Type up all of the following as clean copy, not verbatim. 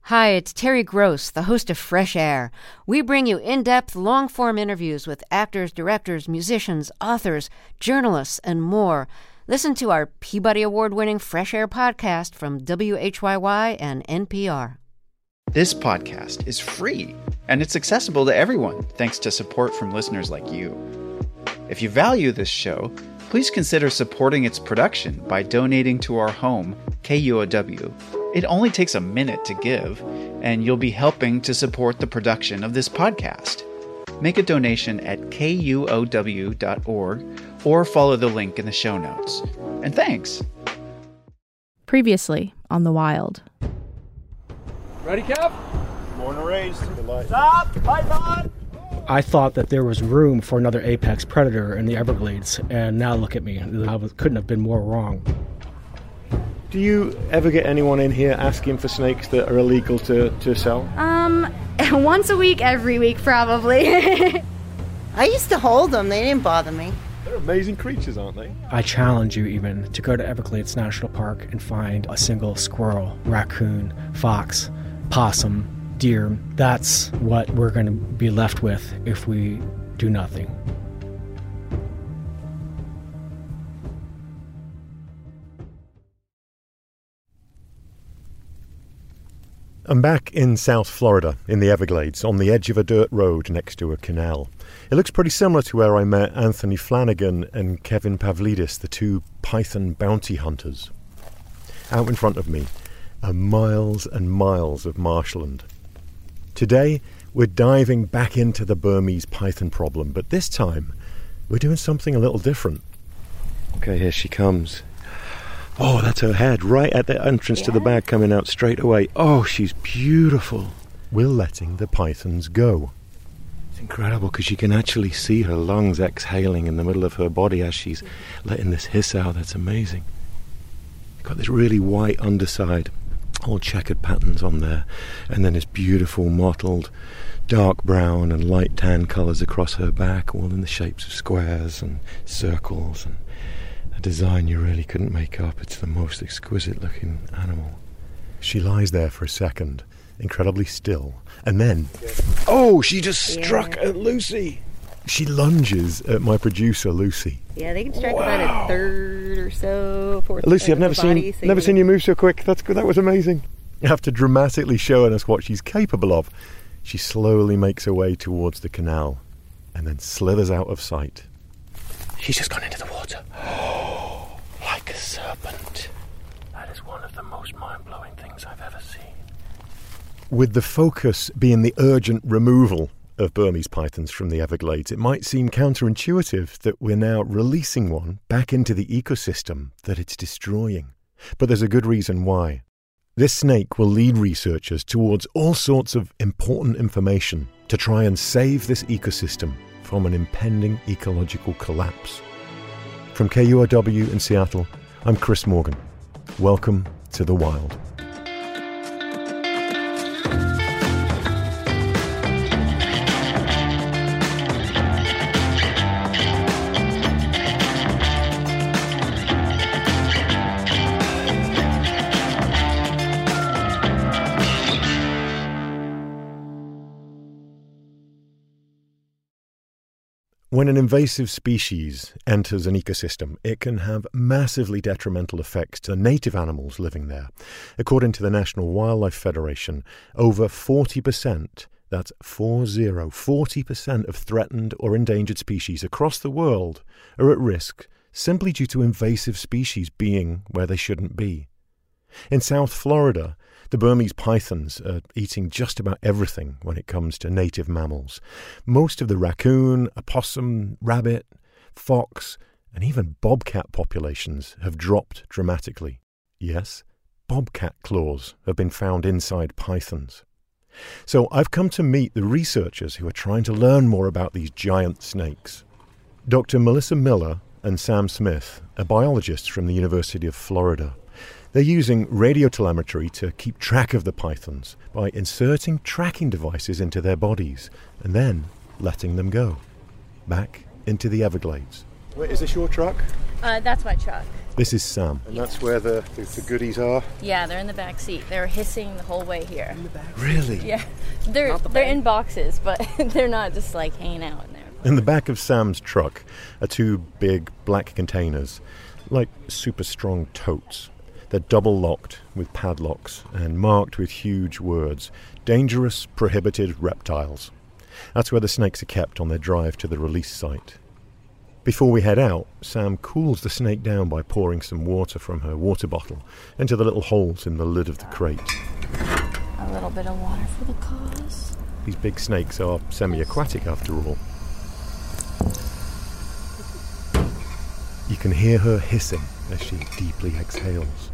Hi, it's Terry Gross, the host of Fresh Air. We bring you in-depth, long-form interviews with actors, directors, musicians, authors, journalists, and more. Listen to our Peabody Award-winning Fresh Air podcast from WHYY and NPR. This podcast is free, and it's accessible to everyone thanks to support from listeners like you. If you value this show, please consider supporting its production by donating to our home, KUOW. It only takes a minute to give, and you'll be helping to support the production of this podcast. Make a donation at kuow.org or follow the link in the show notes. And thanks! Previously on The Wild. Ready, Kev? Born and raised. Stop! Python! I thought that there was room for another apex predator in the Everglades, and now look at me. I couldn't have been more wrong. Do you ever get anyone in here asking for snakes that are illegal to sell? Once a week, every week, probably. I used to hold them. They didn't bother me. They're amazing creatures, aren't they? I challenge you even to go to Everglades National Park and find a single squirrel, raccoon, fox, possum, deer. That's what we're going to be left with if we do nothing. I'm back in South Florida, in the Everglades, on the edge of a dirt road next to a canal. It looks pretty similar to where I met Anthony Flanagan and Kevin Pavlidis, the two python bounty hunters. Out in front of me are miles and miles of marshland. Today, we're diving back into the Burmese python problem, but this time, we're doing something a little different. Okay, here she comes. Oh, that's her head, right at the entrance to the bag, coming out straight away. Oh, she's beautiful. We're letting the pythons go. It's incredible because you can actually see her lungs exhaling in the middle of her body as she's letting this hiss out. That's amazing. Got this really white underside, all checkered patterns on there, and then this beautiful mottled dark brown and light tan colours across her back, all in the shapes of squares and circles, and a design you really couldn't make up. It's the most exquisite looking animal. She lies there for a second, incredibly still, and then she just struck at Lucy. She lunges at my producer Lucy. Yeah, they can strike about a third or so, fourth. Lucy, I've never seen you move so quick. That's good. That was amazing. After dramatically showing us what she's capable of, she slowly makes her way towards the canal and then slithers out of sight. She's just gone into the water. Like a serpent. That is one of the most mind-blowing things I've ever seen. With the focus being the urgent removal of Burmese pythons from the Everglades, it might seem counterintuitive that we're now releasing one back into the ecosystem that it's destroying. But there's a good reason why. This snake will lead researchers towards all sorts of important information to try and save this ecosystem from an impending ecological collapse. From KUOW in Seattle, I'm Chris Morgan. Welcome to The Wild. When an invasive species enters an ecosystem, it can have massively detrimental effects to native animals living there. According to the National Wildlife Federation, over 40%, that's 40% of threatened or endangered species across the world are at risk simply due to invasive species being where they shouldn't be. In South Florida, the Burmese pythons are eating just about everything when it comes to native mammals. Most of the raccoon, opossum, rabbit, fox, and even bobcat populations have dropped dramatically. Yes, bobcat claws have been found inside pythons. So I've come to meet the researchers who are trying to learn more about these giant snakes. Dr. Melissa Miller and Sam Smith are biologists from the University of Florida. They're using radiotelemetry to keep track of the pythons by inserting tracking devices into their bodies and then letting them go back into the Everglades. Wait, is this your truck? That's my truck. This is Sam. And that's where the goodies are? Yeah, they're in the back seat. They were hissing the whole way here. In the back seat? Really? Yeah. They're in boxes, but they're not just like hanging out in there. In the back of Sam's truck are two big black containers, like super strong totes. They're double locked with padlocks and marked with huge words, dangerous, prohibited reptiles. That's where the snakes are kept on their drive to the release site. Before we head out, Sam cools the snake down by pouring some water from her water bottle into the little holes in the lid of the crate. A little bit of water for the cause. These big snakes are semi-aquatic after all. You can hear her hissing as she deeply exhales.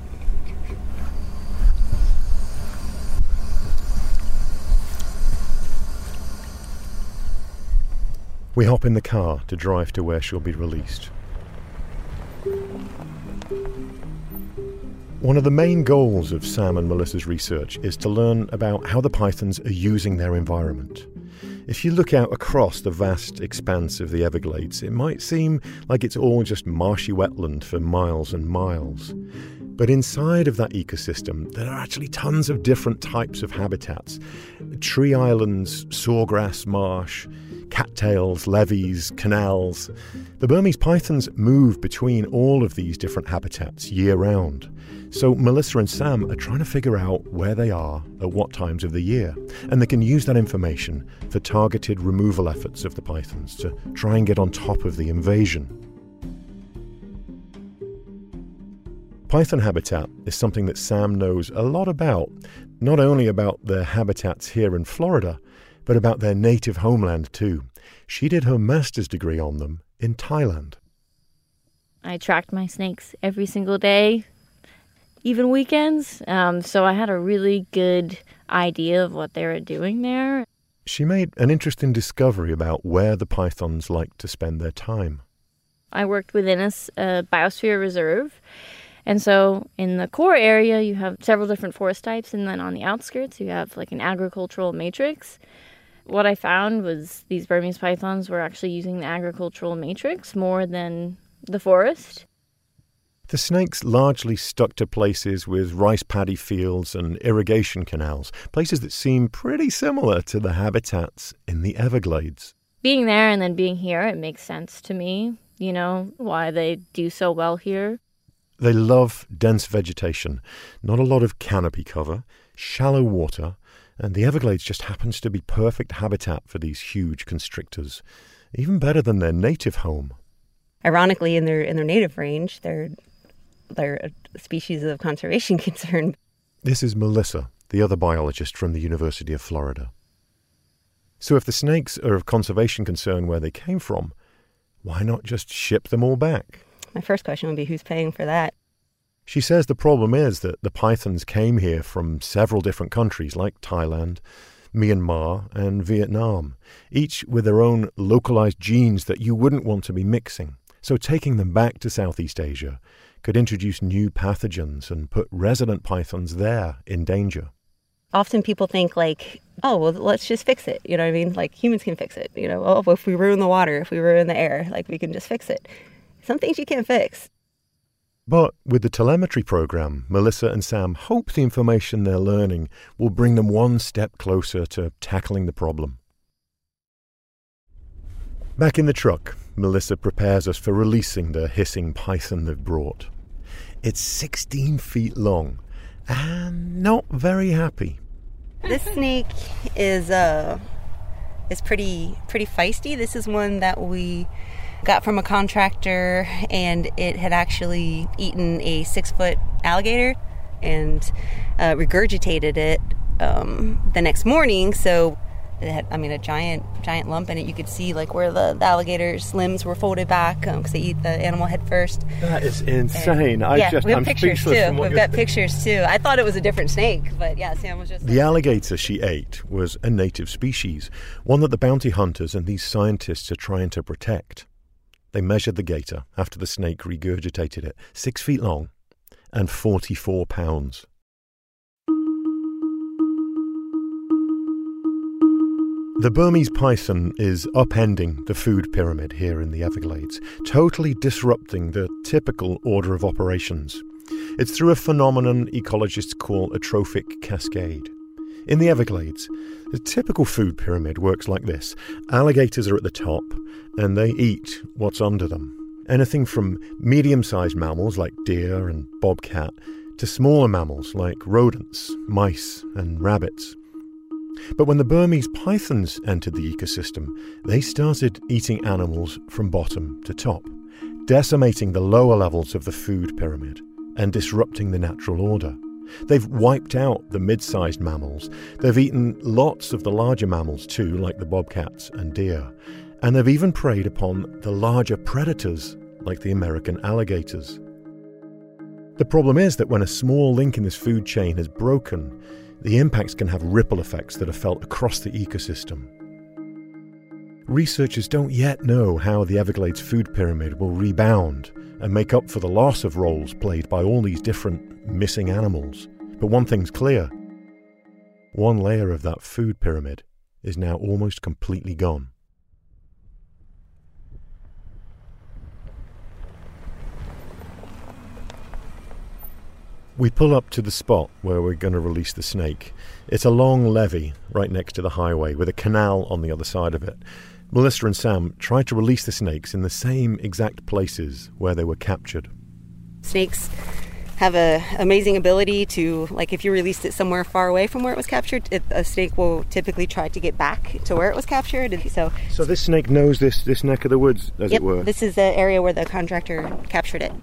We hop in the car to drive to where she'll be released. One of the main goals of Sam and Melissa's research is to learn about how the pythons are using their environment. If you look out across the vast expanse of the Everglades, it might seem like it's all just marshy wetland for miles and miles. But inside of that ecosystem, there are actually tons of different types of habitats. Tree islands, sawgrass marsh, cattails, levees, canals. The Burmese pythons move between all of these different habitats year-round. So Melissa and Sam are trying to figure out where they are at what times of the year, and they can use that information for targeted removal efforts of the pythons to try and get on top of the invasion. Python habitat is something that Sam knows a lot about, not only about their habitats here in Florida, but about their native homeland too. She did her master's degree on them in Thailand. I tracked my snakes every single day, even weekends, so I had a really good idea of what they were doing there. She made an interesting discovery about where the pythons like to spend their time. I worked within a biosphere reserve, and so in the core area you have several different forest types, and then on the outskirts you have like an agricultural matrix. What I found was these Burmese pythons were actually using the agricultural matrix more than the forest. The snakes largely stuck to places with rice paddy fields and irrigation canals, places that seem pretty similar to the habitats in the Everglades. Being there and then being here, it makes sense to me, you know, why they do so well here. They love dense vegetation, not a lot of canopy cover, shallow water, and the Everglades just happens to be perfect habitat for these huge constrictors, even better than their native home. Ironically, in their native range, they're a species of conservation concern. This is Melissa, the other biologist from the University of Florida. So if the snakes are of conservation concern where they came from, why not just ship them all back? My first question would be, who's paying for that? She says the problem is that the pythons came here from several different countries like Thailand, Myanmar, and Vietnam, each with their own localized genes that you wouldn't want to be mixing. So taking them back to Southeast Asia could introduce new pathogens and put resident pythons there in danger. Often people think like, oh, well, let's just fix it. You know what I mean? Like humans can fix it. You know, oh, if we ruin the water, if we ruin the air, like we can just fix it. Some things you can't fix. But with the telemetry program, Melissa and Sam hope the information they're learning will bring them one step closer to tackling the problem. Back in the truck, Melissa prepares us for releasing the hissing python they've brought. It's 16 feet long and not very happy. This snake is pretty feisty. This is one that we got from a contractor, and it had actually eaten a 6-foot alligator and regurgitated it the next morning. So it had, a giant lump in it. You could see like where the alligator's limbs were folded back because they eat the animal head first. That is insane. We have pictures too. We've got pictures too. I thought it was a different snake, but yeah, Sam was just... The alligator she ate was a native species, one that the bounty hunters and these scientists are trying to protect. They measured the gator after the snake regurgitated it, 6 feet long and 44 pounds. The Burmese python is upending the food pyramid here in the Everglades, totally disrupting the typical order of operations. It's through a phenomenon ecologists call a trophic cascade. In the Everglades, the typical food pyramid works like this. Alligators are at the top, and they eat what's under them. Anything from medium-sized mammals like deer and bobcat to smaller mammals like rodents, mice, and rabbits. But when the Burmese pythons entered the ecosystem, they started eating animals from bottom to top, decimating the lower levels of the food pyramid and disrupting the natural order. They've wiped out the mid-sized mammals. They've eaten lots of the larger mammals too, like the bobcats and deer. And they've even preyed upon the larger predators, like the American alligators. The problem is that when a small link in this food chain is broken, the impacts can have ripple effects that are felt across the ecosystem. Researchers don't yet know how the Everglades food pyramid will rebound and make up for the loss of roles played by all these different missing animals. But one thing's clear. One layer of that food pyramid is now almost completely gone. We pull up to the spot where we're going to release the snake. It's a long levee right next to the highway with a canal on the other side of it. Melissa and Sam tried to release the snakes in the same exact places where they were captured. Snakes have an amazing ability to, like if you released it somewhere far away from where it was captured, a snake will typically try to get back to where it was captured. And so this snake knows this neck of the woods, as it were? This is the area where the contractor captured it.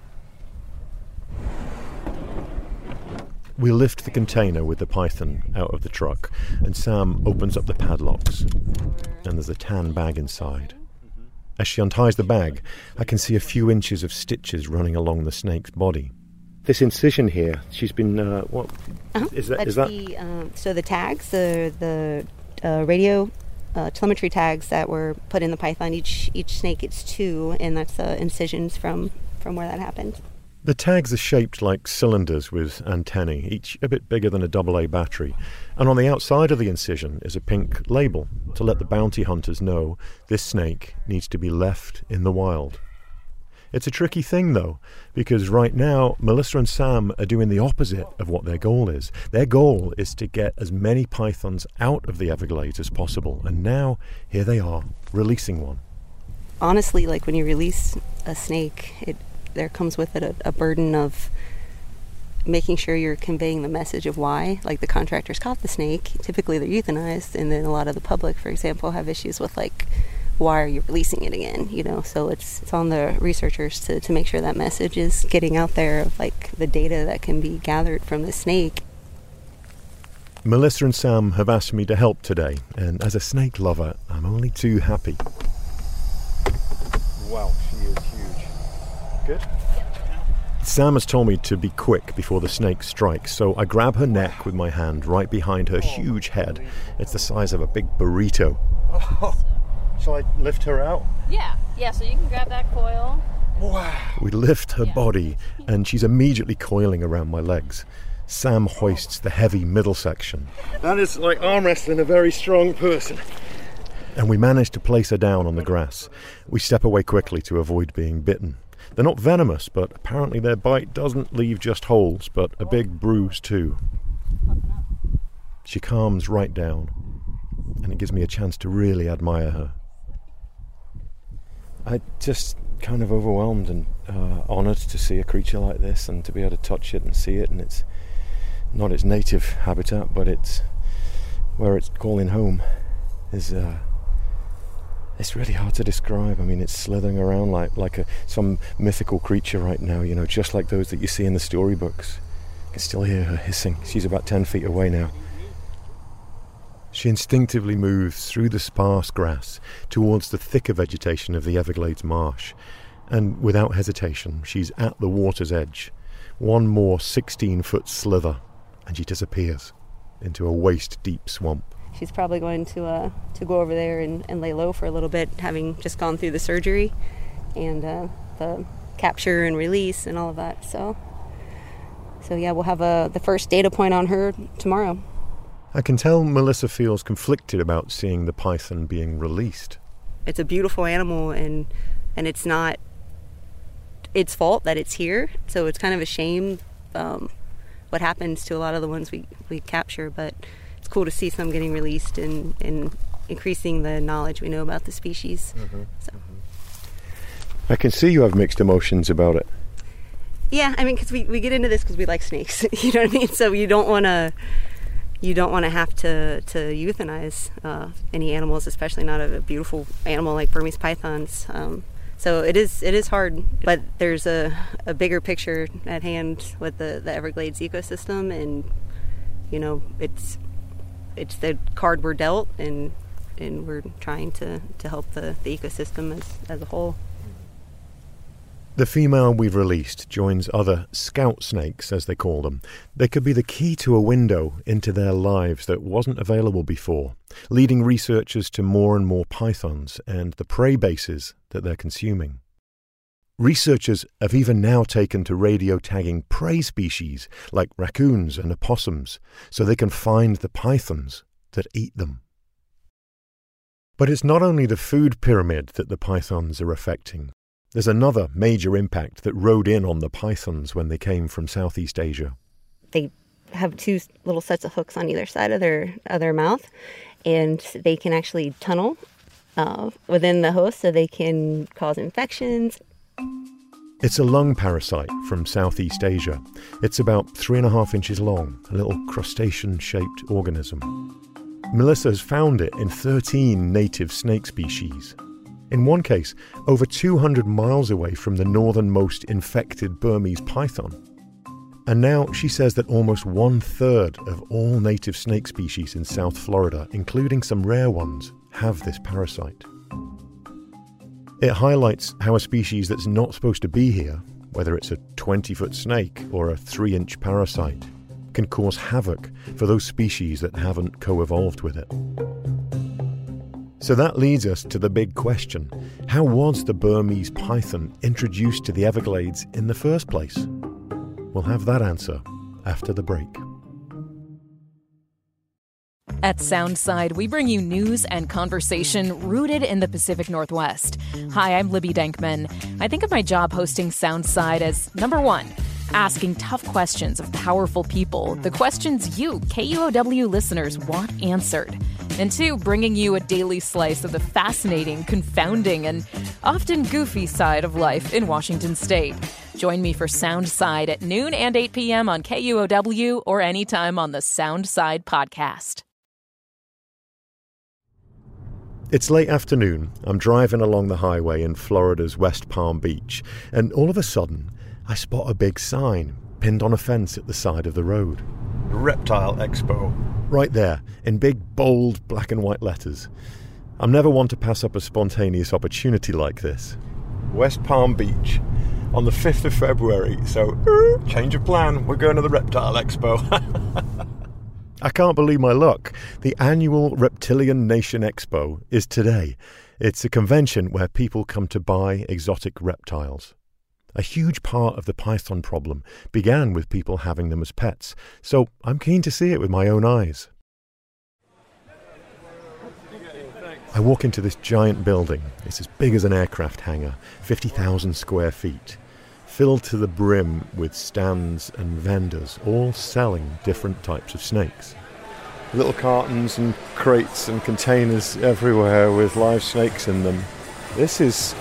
We lift the container with the python out of the truck, and Sam opens up the padlocks, and there's a tan bag inside. As she unties the bag, I can see a few inches of stitches running along the snake's body. This incision here, she's been, what? Is that? So the tags, the radio telemetry tags that were put in the python, each snake gets 2, and that's incisions from where that happened. The tags are shaped like cylinders with antennae, each a bit bigger than a AA battery, and on the outside of the incision is a pink label to let the bounty hunters know this snake needs to be left in the wild. It's a tricky thing though, because right now Melissa and Sam are doing the opposite of what their goal is. Their goal is to get as many pythons out of the Everglades as possible, and now here they are, releasing one. Honestly, like when you release a snake, there comes with it a burden of making sure you're conveying the message of why. Like the contractors caught the snake, typically they're euthanized, and then a lot of the public, for example, have issues with like, why are you releasing it again? So it's on the researchers to make sure that message is getting out there of like the data that can be gathered from the snake. Melissa and Sam have asked me to help today, and as a snake lover, I'm only too happy. Wow, she is huge. Good. Sam has told me to be quick before the snake strikes, so I grab her neck with my hand right behind her huge head. It's the size of a big burrito. Oh. Shall I lift her out? Yeah, so you can grab that coil. Wow. We lift her body, and she's immediately coiling around my legs. Sam hoists the heavy middle section. That is like arm wrestling a very strong person. And we manage to place her down on the grass. We step away quickly to avoid being bitten. They're not venomous, but apparently their bite doesn't leave just holes, but a big bruise too. She calms right down, and it gives me a chance to really admire her. I'm just kind of overwhelmed and honoured to see a creature like this and to be able to touch it and see it, and it's not its native habitat, but it's where it's calling home. It's really hard to describe. I mean, it's slithering around like some mythical creature right now, just like those that you see in the storybooks. I can still hear her hissing. She's about 10 feet away now. She instinctively moves through the sparse grass towards the thicker vegetation of the Everglades marsh, and without hesitation, she's at the water's edge. One more 16-foot slither, and she disappears into a waist-deep swamp. She's probably going to go over there and lay low for a little bit, having just gone through the surgery and the capture and release and all of that. So yeah, we'll have the first data point on her tomorrow. I can tell Melissa feels conflicted about seeing the python being released. It's a beautiful animal, and it's not its fault that it's here, so it's kind of a shame what happens to a lot of the ones we capture, but it's cool to see some getting released and increasing the knowledge we know about the species. I can see you have mixed emotions about it. Yeah, I mean, because we get into this because we like snakes, you know what I mean? So you don't want to have to euthanize any animals, especially not a beautiful animal like Burmese pythons. So it is hard, but there's a bigger picture at hand with the Everglades ecosystem, and you know it's the card we're dealt, and we're trying to help the ecosystem as a whole. The female we've released joins other scout snakes, as they call them. They could be the key to a window into their lives that wasn't available before, leading researchers to more and more pythons and the prey bases that they're consuming. Researchers have even now taken to radio tagging prey species like raccoons and opossums so they can find the pythons that eat them. But it's not only the food pyramid that the pythons are affecting. There's another major impact that rode in on the pythons when they came from Southeast Asia. They have two little sets of hooks on either side of their mouth, and they can actually tunnel within the host, so they can cause infections. It's a lung parasite from Southeast Asia. It's about 3.5 inches long, a little crustacean-shaped organism. Melissa has found it in 13 native snake species. In one case, over 200 miles away from the northernmost infected Burmese python. And now she says that almost 1/3 of all native snake species in South Florida, including some rare ones, have this parasite. It highlights how a species that's not supposed to be here, whether it's a 20-foot snake or a 3-inch parasite, can cause havoc for those species that haven't co-evolved with it. So that leads us to the big question. How was the Burmese python introduced to the Everglades in the first place? We'll have that answer after the break. At Soundside, we bring you news and conversation rooted in the Pacific Northwest. Hi, I'm Libby Denkman. I think of my job hosting Soundside as, number one, asking tough questions of powerful people, the questions you, KUOW listeners, want answered. And two, bringing you a daily slice of the fascinating, confounding, and often goofy side of life in Washington State. Join me for Soundside at noon and 8 p.m. on KUOW or anytime on the Soundside podcast. It's late afternoon. I'm driving along the highway in Florida's West Palm Beach, and all of a sudden, I spot a big sign pinned on a fence at the side of the road. Reptile Expo. Right there, in big, bold, black and white letters. I'm never one to pass up a spontaneous opportunity like this. West Palm Beach, on the 5th of February, so change of plan, we're going to the Reptile Expo. I can't believe my luck. The annual Reptilian Nation Expo is today. It's a convention where people come to buy exotic reptiles. A huge part of the python problem began with people having them as pets, so I'm keen to see it with my own eyes. I walk into this giant building. It's as big as an aircraft hangar, 50,000 square feet, filled to the brim with stands and vendors, all selling different types of snakes. Little cartons and crates and containers everywhere with live snakes in them. This is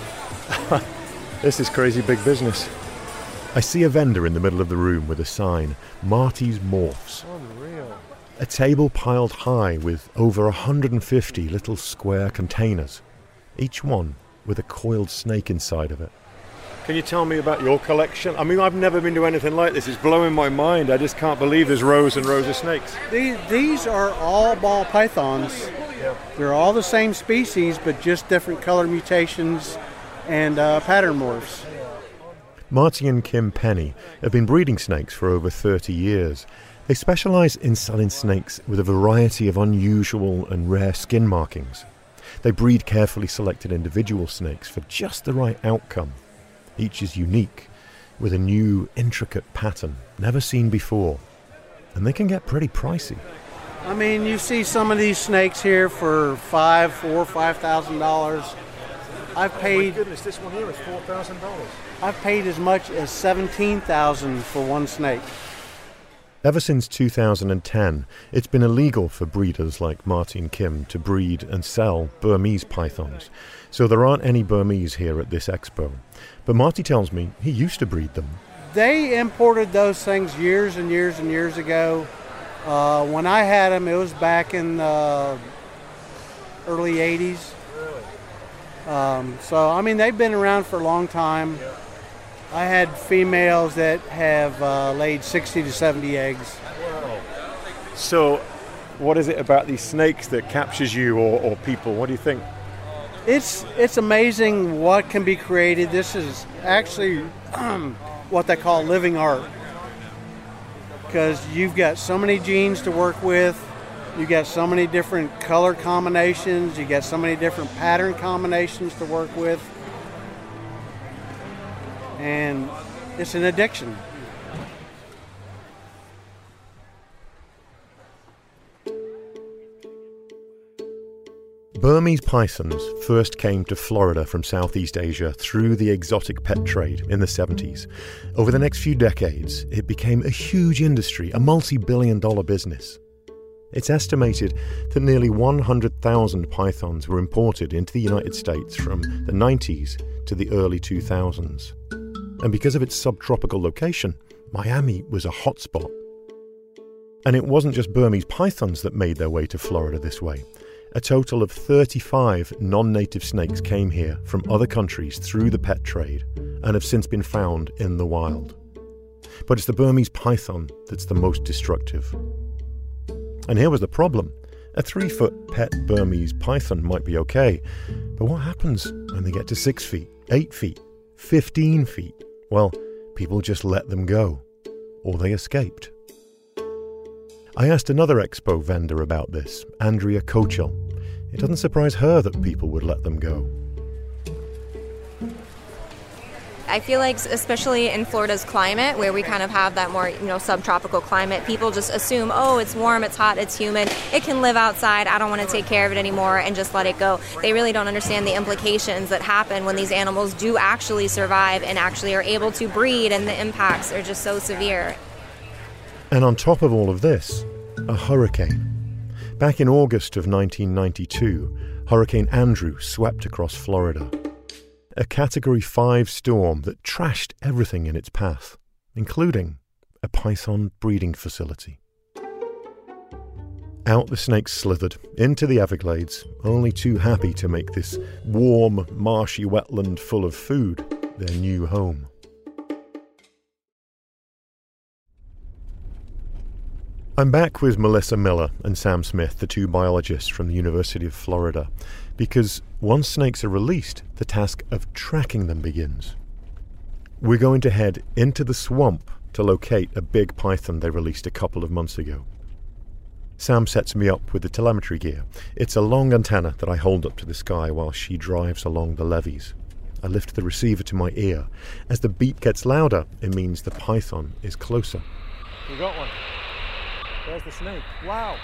crazy big business. I see a vendor in the middle of the room with a sign, Marty's Morphs. Unreal. A table piled high with over 150 little square containers, each one with a coiled snake inside of it. Can you tell me about your collection? I mean, I've never been to anything like this. It's blowing my mind. I just can't believe there's rows and rows of snakes. These are all ball pythons. Yeah. They're all the same species, but just different color mutations and pattern morphs. Marty and Kim Penny have been breeding snakes for over 30 years. They specialize in selling snakes with a variety of unusual and rare skin markings. They breed carefully selected individual snakes for just the right outcome. Each is unique, with a new, intricate pattern never seen before. And they can get pretty pricey. I mean, you see some of these snakes here for $5,000. I've paid. Oh my goodness, this one here is $4,000. I've paid as much as $17,000 for one snake. Ever since 2010, it's been illegal for breeders like Martin Kim to breed and sell Burmese pythons. So there aren't any Burmese here at this expo. But Marty tells me he used to breed them. They imported those things years and years and years ago. When I had them, it was back in the early 80s. So, I mean, they've been around for a long time. I had females that have laid 60 to 70 eggs. Wow. So, what is it about these snakes that captures you or people? What do you think? It's amazing what can be created. This is actually what they call living art. Because you've got so many genes to work with. You got so many different color combinations. You got so many different pattern combinations to work with. And it's an addiction. Burmese pythons first came to Florida from Southeast Asia through the exotic pet trade in the 70s. Over the next few decades, it became a huge industry, a multi-billion-dollar business. It's estimated that nearly 100,000 pythons were imported into the United States from the 90s to the early 2000s. And because of its subtropical location, Miami was a hotspot. And it wasn't just Burmese pythons that made their way to Florida this way. A total of 35 non-native snakes came here from other countries through the pet trade and have since been found in the wild. But it's the Burmese python that's the most destructive. And here was the problem. A 3-foot pet Burmese python might be okay, but what happens when they get to 6 feet, 8 feet, 15 feet? Well, people just let them go, or they escaped. I asked another expo vendor about this, Andrea Kochel. It doesn't surprise her that people would let them go. I feel like, especially in Florida's climate, where we kind of have that more, subtropical climate, people just assume, oh, it's warm, it's hot, it's humid, it can live outside, I don't want to take care of it anymore, and just let it go. They really don't understand the implications that happen when these animals do actually survive and actually are able to breed, and the impacts are just so severe. And on top of all of this, a hurricane. Back in August of 1992, Hurricane Andrew swept across Florida. A Category 5 storm that trashed everything in its path, including a python breeding facility. Out the snakes slithered into the Everglades, only too happy to make this warm, marshy wetland full of food their new home. I'm back with Melissa Miller and Sam Smith, the two biologists from the University of Florida, because once snakes are released, the task of tracking them begins. We're going to head into the swamp to locate a big python they released a couple of months ago. Sam sets me up with the telemetry gear. It's a long antenna that I hold up to the sky while she drives along the levees. I lift the receiver to my ear. As the beep gets louder, it means the python is closer. We got one. There's the snake. Wow.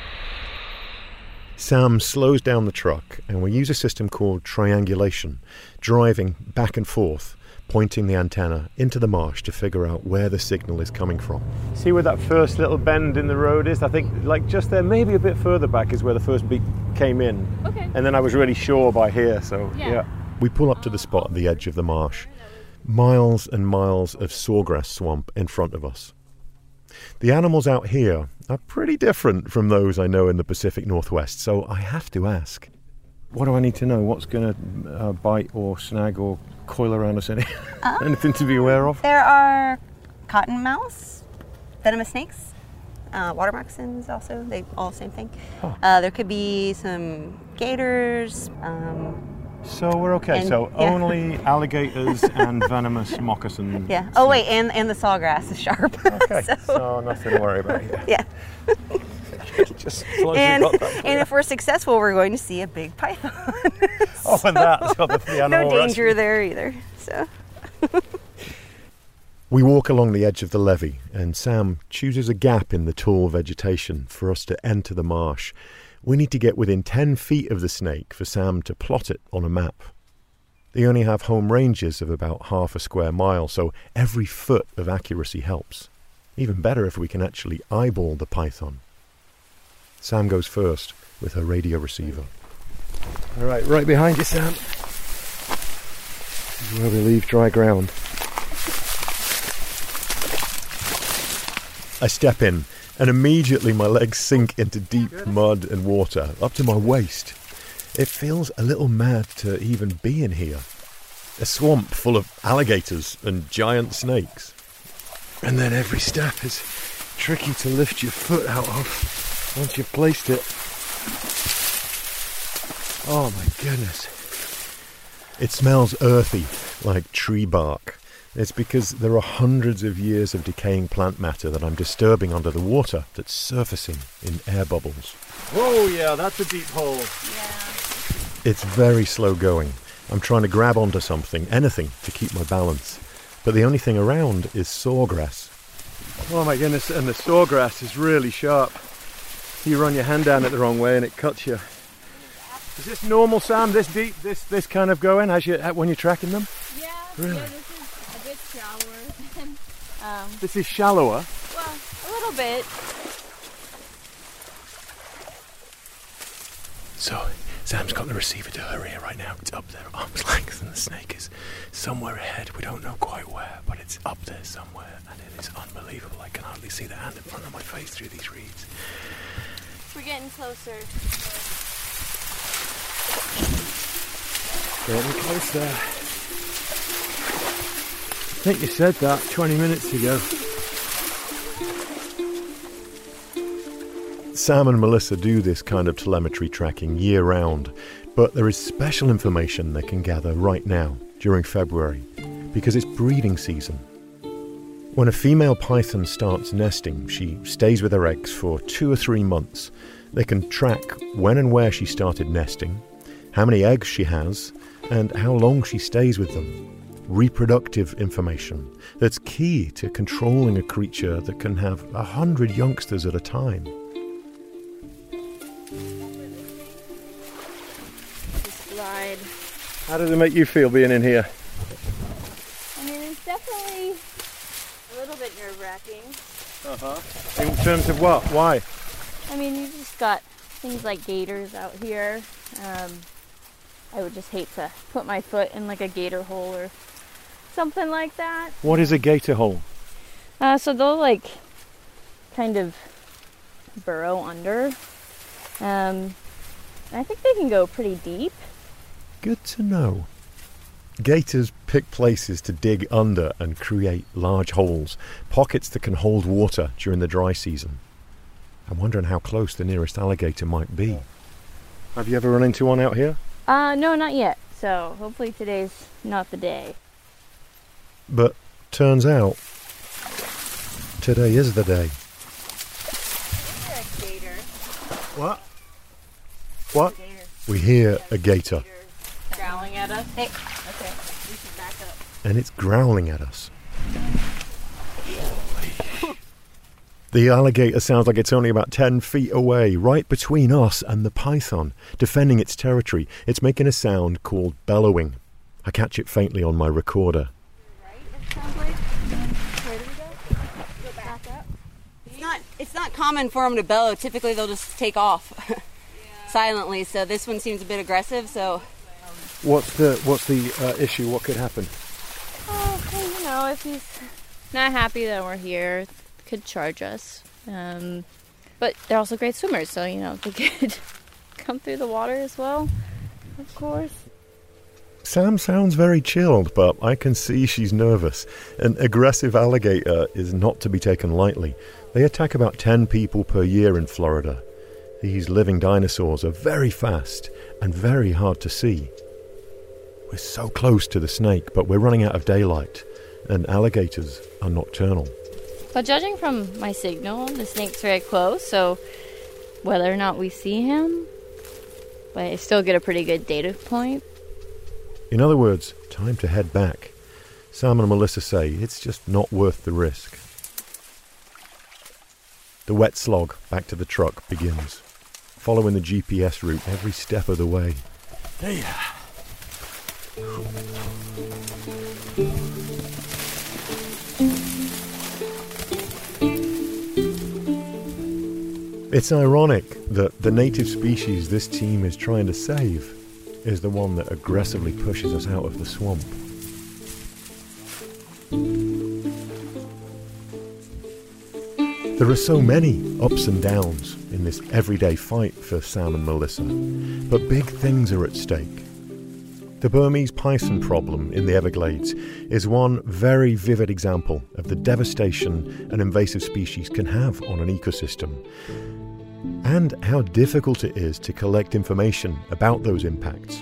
Sam slows down the truck and we use a system called triangulation, driving back and forth, pointing the antenna into the marsh to figure out where the signal is coming from. See where that first little bend in the road is? I think just there, maybe a bit further back is where the first beep came in. Okay. And then I was really sure by here, so yeah. We pull up to the spot at the edge of the marsh. Miles and miles of sawgrass swamp in front of us. The animals out here are pretty different from those I know in the Pacific Northwest, so I have to ask. What do I need to know? What's going to bite or snag or coil around us? Anything to be aware of? There are cottonmouths, venomous snakes, water moccasins also. They all the same thing. Oh. There could be some gators. So we're okay. Only alligators and venomous moccasins. Yeah. Oh wait, and the sawgrass is sharp. Okay. so nothing to worry about here. Yeah. Just and if we're successful, we're going to see a big python. And that's got the animal no danger rescue. there either. So. We walk along the edge of the levee, and Sam chooses a gap in the tall vegetation for us to enter the marsh. We need to get within 10 feet of the snake for Sam to plot it on a map. They only have home ranges of about half a square mile, so every foot of accuracy helps. Even better if we can actually eyeball the python. Sam goes first with her radio receiver. All right, right behind you, Sam. This is where we leave dry ground. I step in, and immediately my legs sink into deep mud and water, up to my waist. It feels a little mad to even be in here. A swamp full of alligators and giant snakes. And then every step is tricky to lift your foot out of once you've placed it. Oh my goodness. It smells earthy, like tree bark. It's because there are hundreds of years of decaying plant matter that I'm disturbing under the water that's surfacing in air bubbles. Oh yeah, that's a deep hole. Yeah. It's very slow going. I'm trying to grab onto something, anything, to keep my balance. But the only thing around is sawgrass. Oh my goodness, and the sawgrass is really sharp. You run your hand down it the wrong way and it cuts you. Is this normal, Sam, this deep, this kind of going when you're tracking them? Yeah, really? Yeah, this is a bit shallower. This is shallower? Well, a little bit. So, Sam's got the receiver to her ear right now. It's up there, arm's length, and the snake is somewhere ahead. We don't know quite where, but it's up there somewhere, and it is unbelievable. I can hardly see the hand in front of my face through these reeds. We're getting closer. Getting close there. I think you said that 20 minutes ago. Sam and Melissa do this kind of telemetry tracking year-round, but there is special information they can gather right now, during February, because it's breeding season. When a female python starts nesting, she stays with her eggs for 2 or 3 months. They can track when and where she started nesting, how many eggs she has, and how long she stays with them. Reproductive information that's key to controlling a creature that can have 100 youngsters at a time. Slide. How does it make you feel being in here? I mean, it's definitely a little bit nerve-wracking. Uh-huh. In terms of what? Why? I mean, you just got things like gators out here. I would just hate to put my foot in like a gator hole or something like that. What is a gator hole? So they'll like kind of burrow under. I think they can go pretty deep. Good to know. Gators pick places to dig under and create large holes, pockets that can hold water during the dry season. I'm wondering how close the nearest alligator might be. Have you ever run into one out here? No, not yet. So hopefully today's not the day. But turns out, today is the day. A gator. What? What? We hear a gator. Growling at us. Hey, okay, we should back up. And it's growling at us. The alligator sounds like it's only about 10 feet away, right between us and the python, defending its territory. It's making a sound called bellowing. I catch it faintly on my recorder. Right, it sounds like. Where do we go? Go back up. It's not common for them to bellow. Typically they'll just take off silently. So this one seems a bit aggressive. So what's the issue? What could happen? Oh, well, you know, if he's not happy that we're here, could charge us. But they're also great swimmers, so you know they could come through the water as well. Of course. Sam sounds very chilled, but I can see she's nervous. An aggressive alligator is not to be taken lightly. They attack about 10 people per year in Florida. These living dinosaurs are very fast and very hard to see. We're so close to the snake, but we're running out of daylight, and alligators are nocturnal. But judging from my signal, the snake's very close, so whether or not we see him, but I still get a pretty good data point. In other words, time to head back. Sam and Melissa say it's just not worth the risk. The wet slog back to the truck begins, following the GPS route every step of the way. Hey. It's ironic that the native species this team is trying to save is the one that aggressively pushes us out of the swamp. There are so many ups and downs in this everyday fight for Sam and Melissa, but big things are at stake. The Burmese python problem in the Everglades is one very vivid example of the devastation an invasive species can have on an ecosystem, and how difficult it is to collect information about those impacts.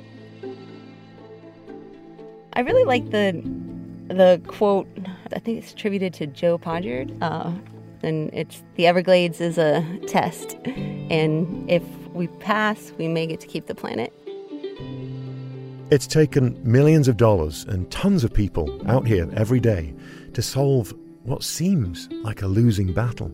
I really like the quote, I think it's attributed to Joe Podgard, and it's, the Everglades is a test, and if we pass, we may get to keep the planet. It's taken millions of dollars and tons of people out here every day to solve what seems like a losing battle.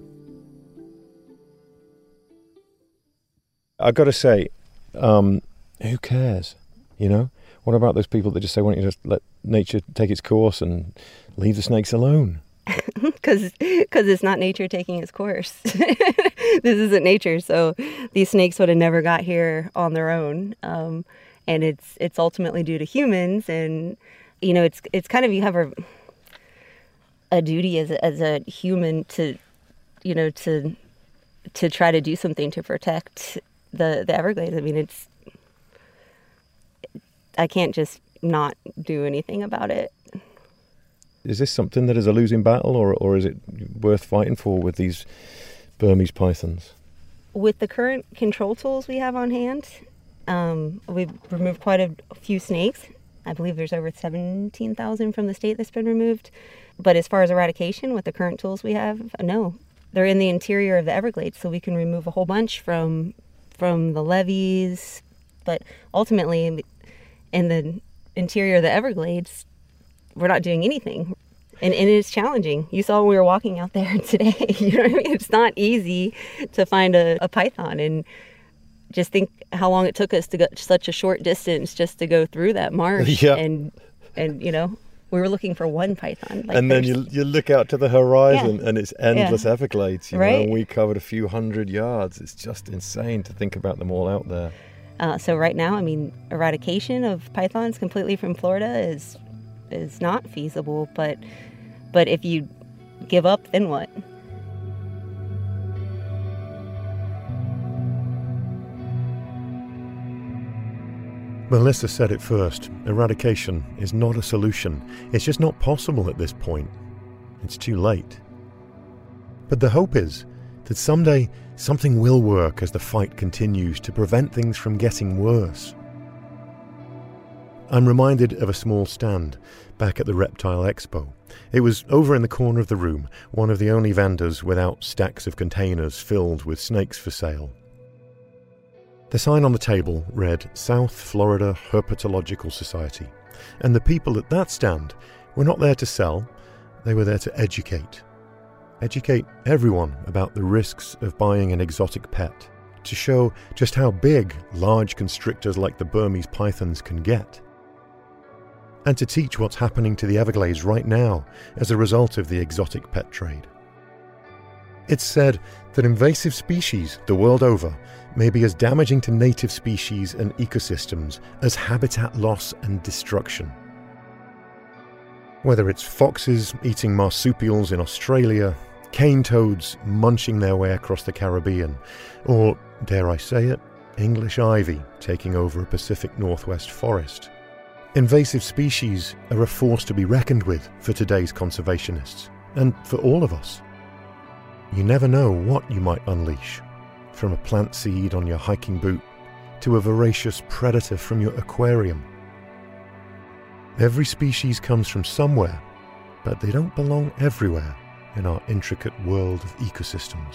I've got to say, who cares, you know? What about those people that just say, why don't you just let nature take its course and leave the snakes alone? Because it's not nature taking its course. This isn't nature, so these snakes would have never got here on their own. And it's ultimately due to humans, and you know it's kind of, you have a duty as a human to, you know, to try to do something to protect the Everglades. I mean, I can't just not do anything about it. Is this something that is a losing battle, or is it worth fighting for with these Burmese pythons? With the current control tools we have on hand, we've removed quite a few snakes. I believe there's over 17,000 from the state that's been removed. But as far as eradication, with the current tools we have, no. They're in the interior of the Everglades, so we can remove a whole bunch from the levees. But ultimately, in the interior of the Everglades, we're not doing anything. And it is challenging. You saw when we were walking out there today. You know what I mean? It's not easy to find a python. And just think how long it took us to go such a short distance just to go through that marsh. Yeah. And you know, we were looking for one python. Like, and then you look out to the horizon, and it's endless Everglades. You know, right. and we covered a few hundred yards. It's just insane to think about them all out there. So right now, I mean, eradication of pythons completely from Florida is not feasible. But if you give up, then what? Melissa said it first. Eradication is not a solution. It's just not possible at this point. It's too late. But the hope is that someday something will work as the fight continues to prevent things from getting worse. I'm reminded of a small stand back at the Reptile Expo. It was over in the corner of the room, one of the only vendors without stacks of containers filled with snakes for sale. The sign on the table read South Florida Herpetological Society, and the people at that stand were not there to sell, they were there to educate. Educate everyone about the risks of buying an exotic pet, to show just how big large constrictors like the Burmese pythons can get, and to teach what's happening to the Everglades right now as a result of the exotic pet trade. It's said that invasive species the world over may be as damaging to native species and ecosystems as habitat loss and destruction. Whether it's foxes eating marsupials in Australia, cane toads munching their way across the Caribbean, or, dare I say it, English ivy taking over a Pacific Northwest forest. Invasive species are a force to be reckoned with for today's conservationists, and for all of us. You never know what you might unleash, from a plant seed on your hiking boot to a voracious predator from your aquarium. Every species comes from somewhere, but they don't belong everywhere in our intricate world of ecosystems.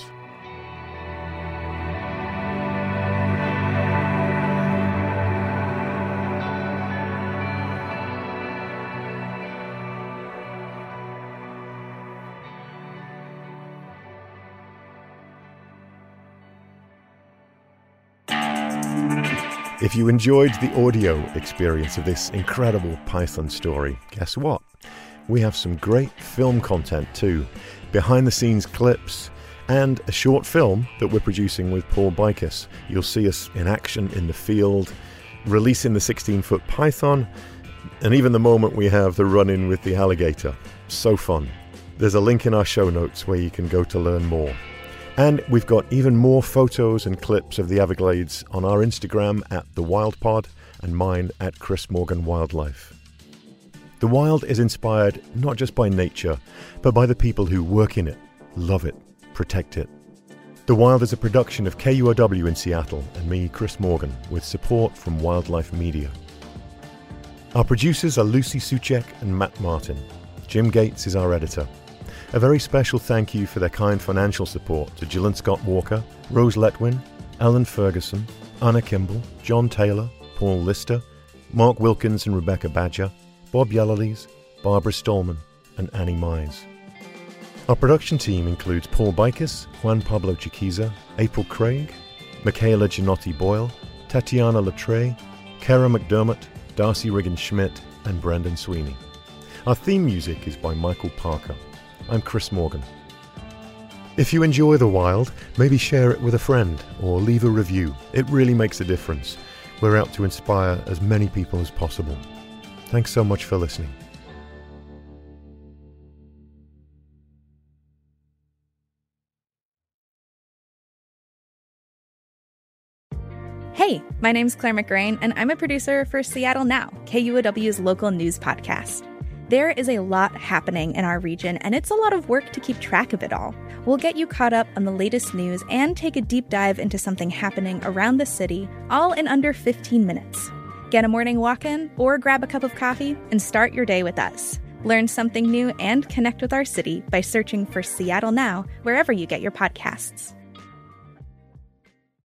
If you enjoyed the audio experience of this incredible Python story, guess what? We have some great film content too. Behind-the-scenes clips and a short film that we're producing with Paul Bicus. You'll see us in action in the field, releasing the 16-foot python, and even the moment we have the run-in with the alligator. So fun. There's a link in our show notes where you can go to learn more. And we've got even more photos and clips of the Everglades on our Instagram at The Wild Pod and mine at Chris Morgan Wildlife. The Wild is inspired not just by nature, but by the people who work in it, love it, protect it. The Wild is a production of KUOW in Seattle and me, Chris Morgan, with support from Wildlife Media. Our producers are Lucy Suchek and Matt Martin. Jim Gates is our editor. A very special thank you for their kind financial support to Gillian Scott Walker, Rose Letwin, Ellen Ferguson, Anna Kimball, John Taylor, Paul Lister, Mark Wilkins and Rebecca Badger, Bob Yellerlees, Barbara Stallman, and Annie Mize. Our production team includes Paul Bicus, Juan Pablo Chiquiza, April Craig, Michaela Gianotti-Boyle, Tatiana Latre, Kara McDermott, Darcy Riggins-Schmidt, and Brendan Sweeney. Our theme music is by Michael Parker. I'm Chris Morgan. If you enjoy The Wild, maybe share it with a friend or leave a review. It really makes a difference. We're out to inspire as many people as possible. Thanks so much for listening. Hey, my name's Claire McGrain, and I'm a producer for Seattle Now, KUOW's local news podcast. There is a lot happening in our region, and it's a lot of work to keep track of it all. We'll get you caught up on the latest news and take a deep dive into something happening around the city, all in under 15 minutes. Get a morning walk in or grab a cup of coffee and start your day with us. Learn something new and connect with our city by searching for Seattle Now wherever you get your podcasts.